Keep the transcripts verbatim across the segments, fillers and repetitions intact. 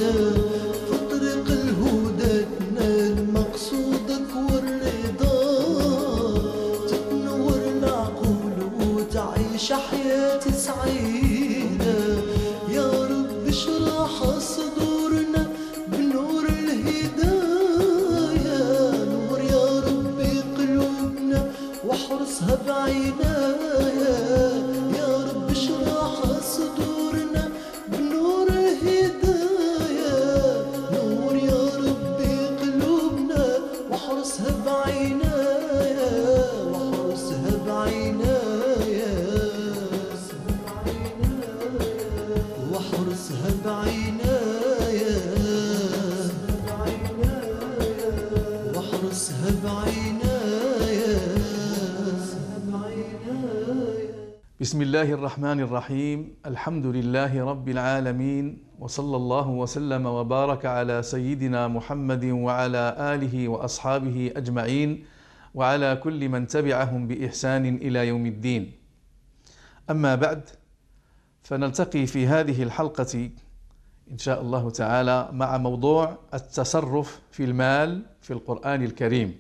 سعينا في طريق الهدى تنال مقصودك والرضا، تتنور العقول وتعيش حياة سعيدة. يا رب اشرح صدورنا بنور الهداية، نور يا ربي قلوبنا واحرسها بعناية. يا رب اشرح صدورنا بنور الهداية، نور يا ربي قلوبنا واحرسها بعناية، واحرسها بعناية، واحرسها بعناية، واحرسها بعناية. بسم الله الرحمن الرحيم. الحمد لله رب العالمين، وصلى الله وسلم وبارك على سيدنا محمد وعلى آله وأصحابه أجمعين، وعلى كل من تبعهم بإحسان إلى يوم الدين. أما بعد، فنلتقي في هذه الحلقة إن شاء الله تعالى مع موضوع التصرف في المال في القرآن الكريم.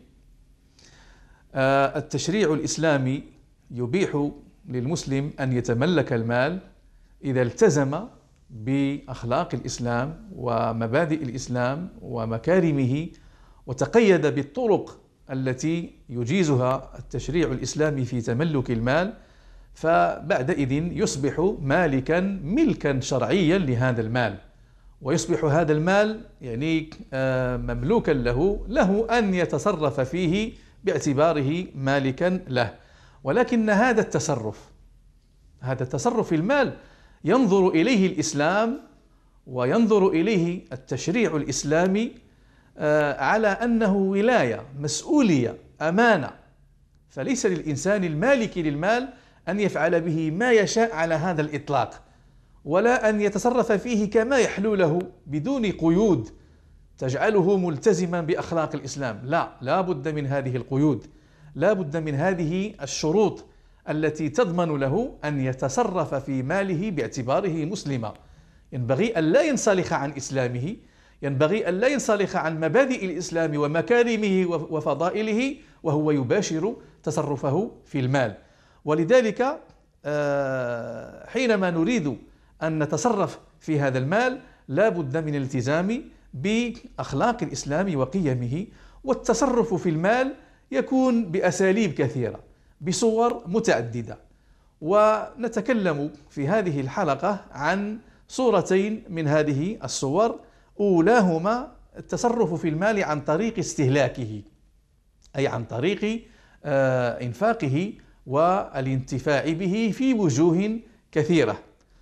التشريع الإسلامي يبيح للمسلم أن يتملك المال إذا التزم بأخلاق الإسلام ومبادئ الإسلام ومكارمه، وتقيد بالطرق التي يجيزها التشريع الإسلامي في تملك المال، فبعدئذ يصبح مالكا ملكا شرعيا لهذا المال، ويصبح هذا المال يعني مملوكا له له أن يتصرف فيه باعتباره مالكا له. ولكن هذا التصرف هذا التصرف في المال ينظر إليه الإسلام وينظر إليه التشريع الإسلامي على أنه ولاية، مسؤولية، أمانة. فليس للإنسان المالك للمال أن يفعل به ما يشاء على هذا الإطلاق، ولا أن يتصرف فيه كما يحلو له بدون قيود تجعله ملتزما بأخلاق الإسلام. لا، لا بد من هذه القيود، لا بد من هذه الشروط التي تضمن له أن يتصرف في ماله باعتباره مسلما. ينبغي أن لا ينسلخ عن إسلامه، ينبغي أن لا ينسلخ عن مبادئ الإسلام ومكارمه وفضائله وهو يباشر تصرفه في المال. ولذلك حينما نريد أن نتصرف في هذا المال لا بد من الالتزام بأخلاق الإسلام وقيمه. والتصرف في المال يكون بأساليب كثيرة بصور متعددة، ونتكلم في هذه الحلقة عن صورتين من هذه الصور. أولاهما التصرف في المال عن طريق استهلاكه، أي عن طريق إنفاقه والانتفاع به في وجوه كثيرة.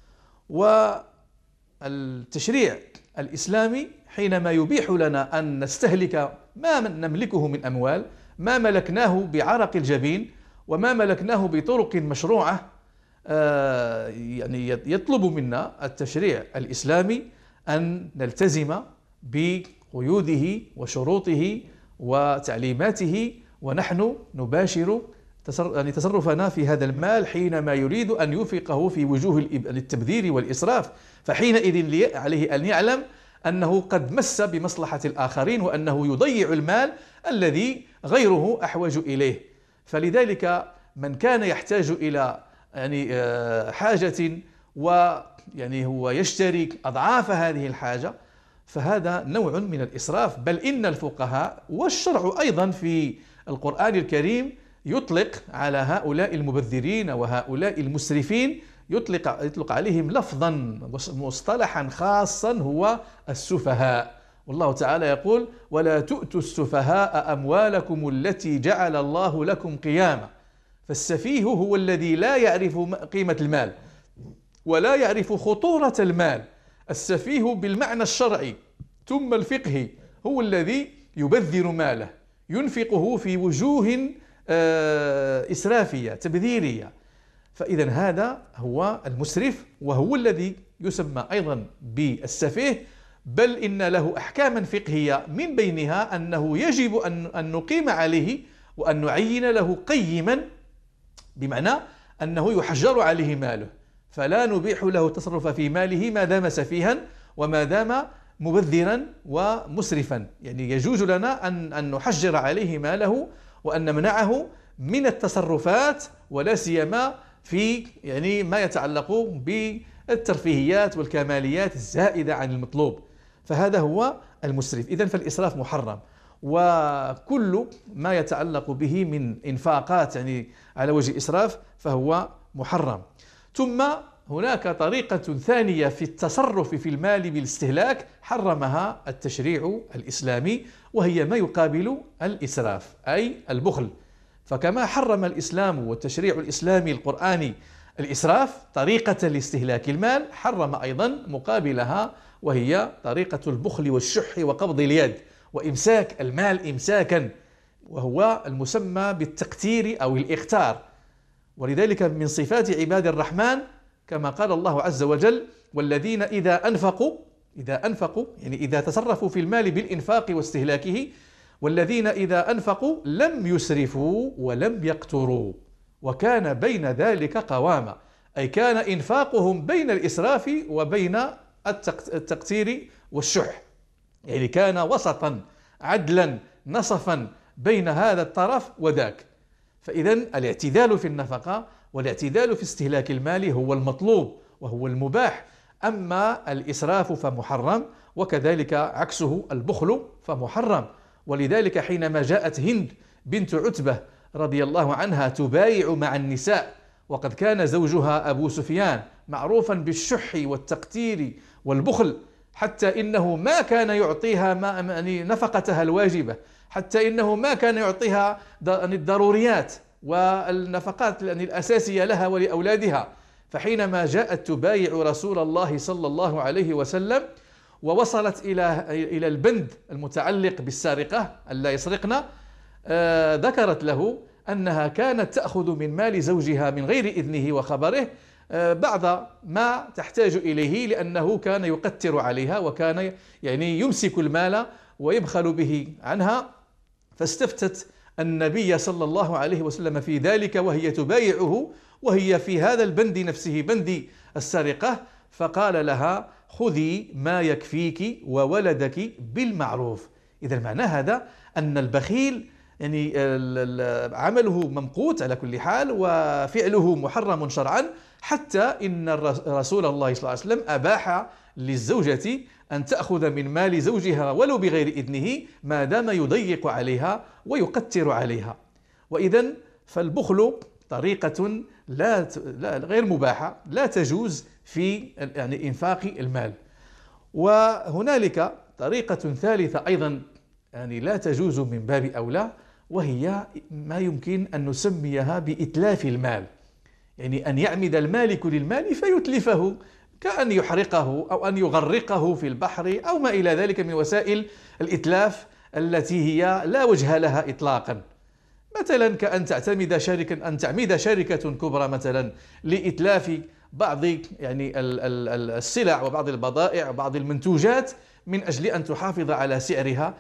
والتشريع الإسلامي حينما يبيح لنا أن نستهلك ما نملكه من أموال، ما ملكناه بعرق الجبين وما ملكناه بطرق مشروعة، يعني يطلب منا التشريع الإسلامي أن نلتزم بقيوده وشروطه وتعليماته، ونحن نباشر يعني تصرفنا في هذا المال حينما يريد أن ينفقه في وجوه التبذير والإسراف. فحينئذ عليه أن يعلم أنه قد مس بمصلحة الآخرين، وأنه يضيع المال الذي غيره أحوج إليه. فلذلك من كان يحتاج إلى يعني حاجة ويعني هو يشتري أضعاف هذه الحاجة، فهذا نوع من الإسراف. بل إن الفقهاء والشرع أيضا في القرآن الكريم يطلق على هؤلاء المبذرين وهؤلاء المسرفين، يطلق يطلق عليهم لفظا مصطلحا خاصا هو السفهاء. والله تعالى يقول: ولا تؤتوا السفهاء أموالكم التي جعل الله لكم قياما. فالسفيه هو الذي لا يعرف قيمة المال ولا يعرف خطورة المال. السفيه بالمعنى الشرعي ثم الفقهي هو الذي يبذر ماله، ينفقه في وجوه إسرافية تبذيرية. فإذا هذا هو المسرف، وهو الذي يسمى أيضا بالسفيه. بل إن له أحكاما فقهية، من بينها أنه يجب أن نقيم عليه وأن نعين له قيما، بمعنى أنه يحجر عليه ماله، فلا نبيح له التصرف في ماله ما دام سفيها وما دام مبذرا ومسرفا، يعني يجوز لنا أن أن نحجر عليه ماله وأن نمنعه من التصرفات، ولا سيما في يعني ما يتعلق بالترفيهيات والكماليات الزائدة عن المطلوب، فهذا هو المسرف. إذن فالإسراف محرم، وكل ما يتعلق به من إنفاقات يعني على وجه الإسراف فهو محرم. ثم هناك طريقة ثانية في التصرف في المال بالاستهلاك حرمها التشريع الإسلامي، وهي ما يقابل الإسراف أي البخل. فكما حرم الإسلام والتشريع الإسلامي القرآني الإسراف طريقة لاستهلاك المال، حرم أيضا مقابلها وهي طريقة البخل والشح وقبض اليد وإمساك المال إمساكا، وهو المسمى بالتقتير أو الإقتار. ولذلك من صفات عباد الرحمن كما قال الله عز وجل: والذين إذا أنفقوا إذا أنفقوا يعني إذا تصرفوا في المال بالإنفاق واستهلاكه، والذين إذا أنفقوا لم يسرفوا ولم يقتروا وكان بين ذلك قواما، أي كان إنفاقهم بين الإسراف وبين التقتير والشح، يعني كان وسطا عدلا نصفا بين هذا الطرف وذاك. فإذن الاعتدال في النفقة والاعتدال في استهلاك المال هو المطلوب وهو المباح، أما الإسراف فمحرم، وكذلك عكسه البخل فمحرم. ولذلك حينما جاءت هند بنت عتبة رضي الله عنها تبايع مع النساء، وقد كان زوجها أبو سفيان معروفا بالشح والتقتير والبخل، حتى إنه ما كان يعطيها ما يعني نفقتها الواجبة، حتى إنه ما كان يعطيها الضروريات والنفقات الأساسية لها ولأولادها. فحينما جاءت تبايع رسول الله صلى الله عليه وسلم ووصلت إلى إلى البند المتعلق بالسارقة ألا يسرقن، آه ذكرت له أنها كانت تأخذ من مال زوجها من غير إذنه وخبره آه بعض ما تحتاج إليه، لأنه كان يقتر عليها وكان يعني يمسك المال ويبخل به عنها. فاستفتت النبي صلى الله عليه وسلم في ذلك وهي تبايعه وهي في هذا البند نفسه بند السرقة، فقال لها: خذي ما يكفيك وولدك بالمعروف. إذا معنى هذا أن البخيل يعني عمله ممقوت على كل حال وفعله محرم شرعا، حتى إن رسول الله صلى الله عليه وسلم أباح للزوجة أن تأخذ من مال زوجها ولو بغير إذنه ما دام يضيق عليها ويقتر عليها. وإذن فالبخل طريقة لا لا غير مباحة، لا تجوز في يعني إنفاق المال. وهنالك طريقة ثالثة أيضا يعني لا تجوز من باب أولى، وهي ما يمكن أن نسميها بإتلاف المال، يعني أن يعمد المالك للمال فيتلفه، كأن يحرقه أو أن يغرقه في البحر أو ما إلى ذلك من وسائل الإتلاف التي هي لا وجه لها إطلاقا. مثلا كأن تعتمد شركة أن تعمد شركة كبرى مثلا لإتلاف بعض يعني السلع وبعض البضائع وبعض المنتوجات من أجل أن تحافظ على سعرها،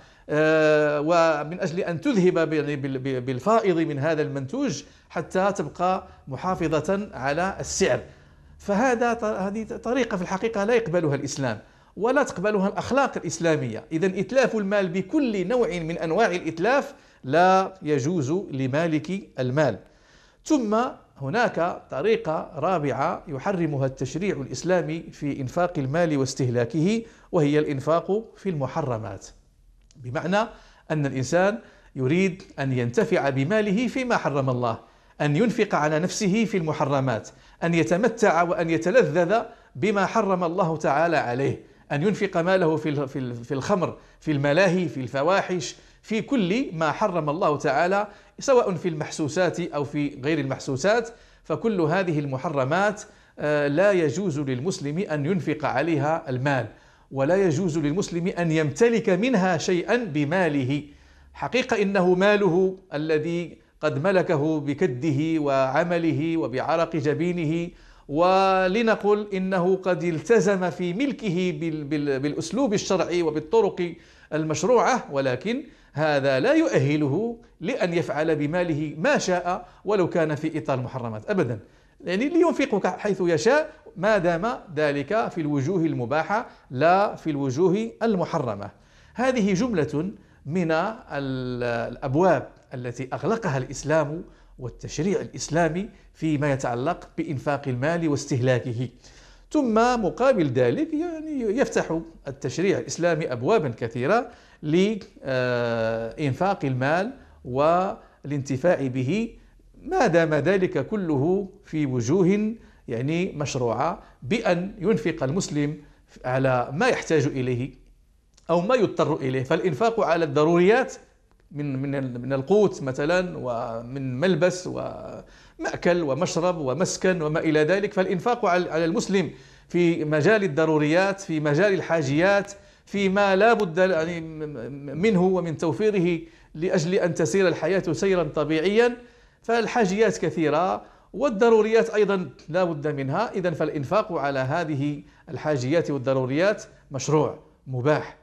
ومن أجل أن تذهب بالفائض من هذا المنتوج حتى تبقى محافظة على السعر. فهذا هذه طريقة في الحقيقة لا يقبلها الإسلام ولا تقبلها الأخلاق الإسلامية. إذن إتلاف المال بكل نوع من أنواع الإتلاف لا يجوز لمالك المال. ثم هناك طريقة رابعة يحرمها التشريع الإسلامي في إنفاق المال واستهلاكه، وهي الإنفاق في المحرمات، بمعنى أن الإنسان يريد أن ينتفع بماله فيما حرم الله، أن ينفق على نفسه في المحرمات، أن يتمتع وأن يتلذذ بما حرم الله تعالى عليه، أن ينفق ماله في الخمر، في الملاهي، في الفواحش، في كل ما حرم الله تعالى، سواء في المحسوسات أو في غير المحسوسات. فكل هذه المحرمات لا يجوز للمسلم أن ينفق عليها المال، ولا يجوز للمسلم أن يمتلك منها شيئا بماله. حقيقة إنه ماله الذي قد ملكه بكده وعمله وبعرق جبينه، ولنقل إنه قد التزم في ملكه بالأسلوب الشرعي وبالطرق المشروعة، ولكن هذا لا يؤهله لأن يفعل بماله ما شاء ولو كان في إطار المحرمات أبدا. يعني لينفق حيث يشاء ما دام ذلك في الوجوه المباحة لا في الوجوه المحرمة. هذه جملة من الأبواب التي أغلقها الإسلام والتشريع الإسلامي فيما يتعلق بإنفاق المال واستهلاكه. ثم مقابل ذلك يعني يفتح التشريع الإسلامي أبوابا كثيرة لإنفاق المال والانتفاع به ما دام ذلك كله في وجوه يعني مشروعة، بأن ينفق المسلم على ما يحتاج إليه أو ما يضطر إليه. فالإنفاق على الضروريات من من من القوت مثلا، ومن ملبس ومأكل ومشرب ومسكن وما إلى ذلك. فالإنفاق على المسلم في مجال الضروريات، في مجال الحاجيات، فيما لا بد يعني منه ومن توفيره لأجل أن تسير الحياة سيرا طبيعيا. فالحاجيات كثيرة والضروريات أيضا لا بد منها. إذن فالإنفاق على هذه الحاجيات والضروريات مشروع مباح.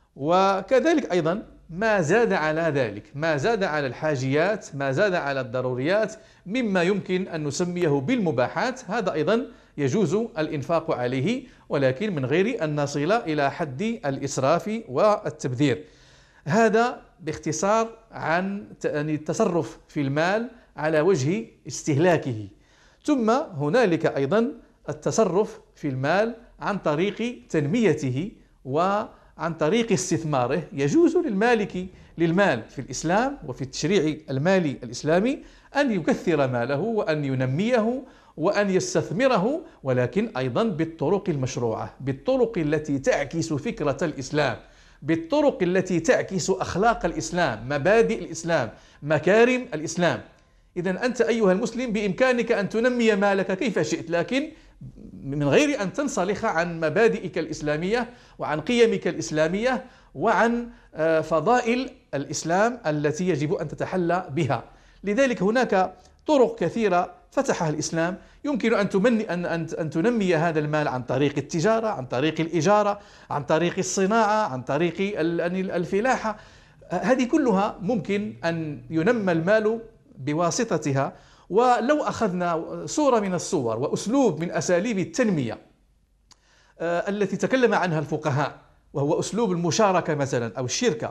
وكذلك أيضا ما زاد على ذلك، ما زاد على الحاجيات، ما زاد على الضروريات مما يمكن أن نسميه بالمباحات، هذا أيضا يجوز الإنفاق عليه، ولكن من غير أن نصل إلى حد الإسراف والتبذير. هذا باختصار عن التصرف في المال على وجه استهلاكه. ثم هنالك أيضا التصرف في المال عن طريق تنميته وعن طريق استثماره. يجوز للمالك للمال في الإسلام وفي التشريع المالي الإسلامي أن يكثر ماله وأن ينميه وأن يستثمره، ولكن أيضا بالطرق المشروعة، بالطرق التي تعكس فكرة الإسلام، بالطرق التي تعكس أخلاق الإسلام، مبادئ الإسلام، مكارم الإسلام. إذن أنت أيها المسلم بإمكانك أن تنمي مالك كيف شئت، لكن من غير أن تنسلخ عن مبادئك الإسلامية وعن قيمك الإسلامية وعن فضائل الإسلام التي يجب أن تتحلى بها. لذلك هناك طرق كثيرة فتحها الإسلام يمكن أن تمني أن أن تنمي هذا المال عن طريق التجارة، عن طريق الإجارة، عن طريق الصناعة، عن طريق الفلاحة. هذه كلها ممكن أن ينمى المال بواسطتها. ولو أخذنا صورة من الصور وأسلوب من أساليب التنمية التي تكلم عنها الفقهاء، وهو أسلوب المشاركة مثلا أو الشركة،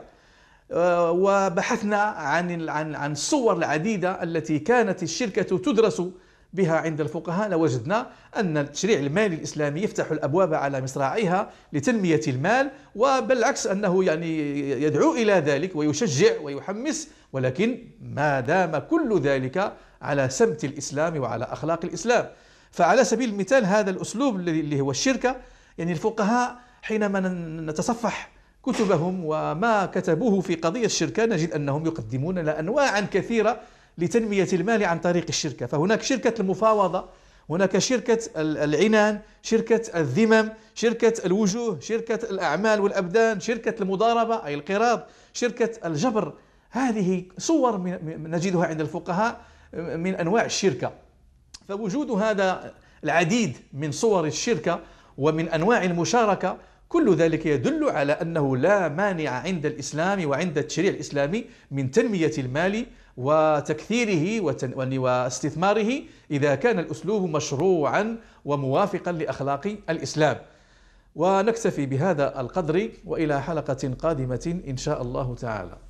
وبحثنا عن عن عن الصور العديدة التي كانت الشركة تدرس بها عند الفقهاء، لوجدنا أن التشريع المالي الإسلامي يفتح الأبواب على مصراعيها لتنمية المال، وبالعكس أنه يعني يدعو إلى ذلك ويشجع ويحمس، ولكن ما دام كل ذلك على سمت الإسلام وعلى أخلاق الإسلام. فعلى سبيل المثال هذا الأسلوب اللي هو الشركة، يعني الفقهاء حينما نتصفح كتبهم وما كتبوه في قضية الشركة نجد أنهم يقدمون لنا أنواعا كثيرة لتنمية المال عن طريق الشركة. فهناك شركة المفاوضة، هناك شركة العنان، شركة الذمم، شركة الوجوه، شركة الأعمال والأبدان، شركة المضاربة أي القراض، شركة الجبر. هذه صور من نجدها عند الفقهاء من أنواع الشركة. فوجود هذا العديد من صور الشركة ومن أنواع المشاركة كل ذلك يدل على أنه لا مانع عند الإسلام وعند التشريع الإسلامي من تنمية المال وتكثيره واستثماره إذا كان الأسلوب مشروعا وموافقا لأخلاق الإسلام. ونكتفي بهذا القدر، وإلى حلقة قادمة إن شاء الله تعالى.